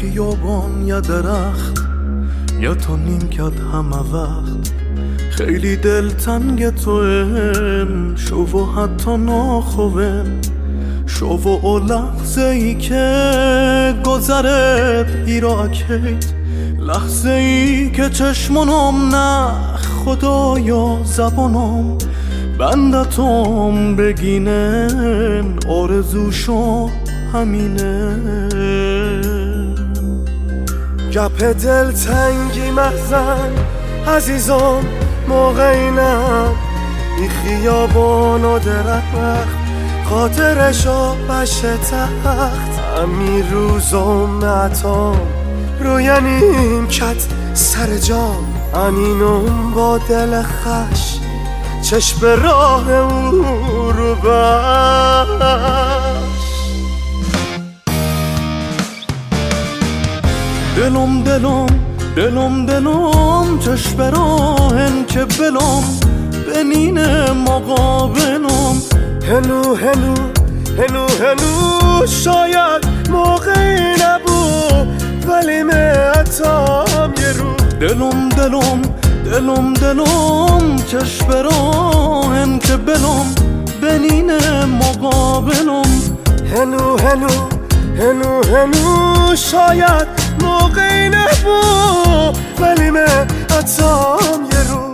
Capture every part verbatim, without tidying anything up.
خیابان یا درخت یا تو نیمکت همه وقت خیلی دلتنگ تویم شو و حتی ناخویم شو و لحظه ای که گذرت ایراکیت لحظه ای که چشمونم نه خدایا زبانم بندتم بگینن آرزوشو همینه گپ دل تنگی محزن عزیزم موقعی نه ای خیابان و درخت خاطرشو بشه تخت همین روزم نتام روی نیمکت سر جام انینم با دل خش چشم راه او رو بش دلم دلم دلم دلم چشم راهن که بلم بنین مقابلم هنو هنو هنو هنو شاید موقعی نبود ولی معتام یه رو دلم دلم دلم دلم چشم راهن که بلم بنین مقابلم هنو هنو هنو هنو شاید موقعی نبود ولی معتام یه رو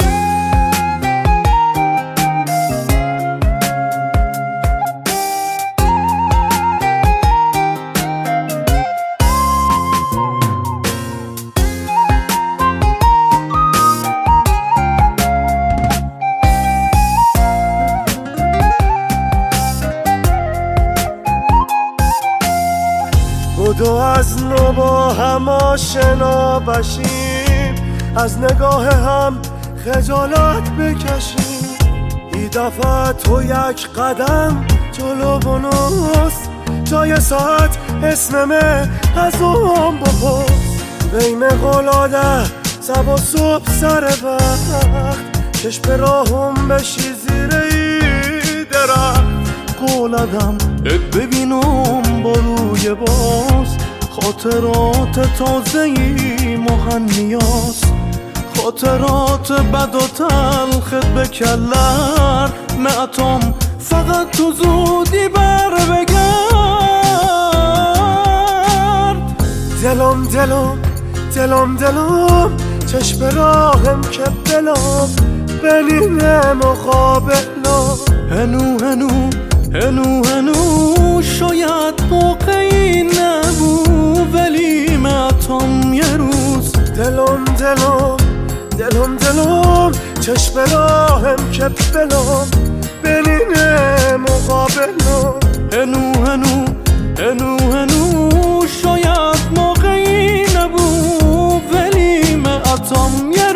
بدو از نو با هم آشنا بشیم از نگاه هم خجالت بکشیم ای دفعه تو یک قدم جلو بنوس جای ساعت اسممه از اون بپرس بین قلاده سب و صبح سر وقت چشم راهم بشی زیر ای درخت قولدم ببینم با روی باز خاطرات تازه‌ای مهنیاس خاطرات بد و تلخت به کلر معتم فقط تو زودی بر بگرد دلم دلم دلم دلم چشم راهم که بلم بنینه مقابلم هنو هنو هنو هنو شاید موقعی نبود ولی معتم یه روز دلم دلم دلم دلم چشم راهم که بلم بنینه مقابلم هنو هنو هنو هنو شاید موقعی نبود ولی معتم یه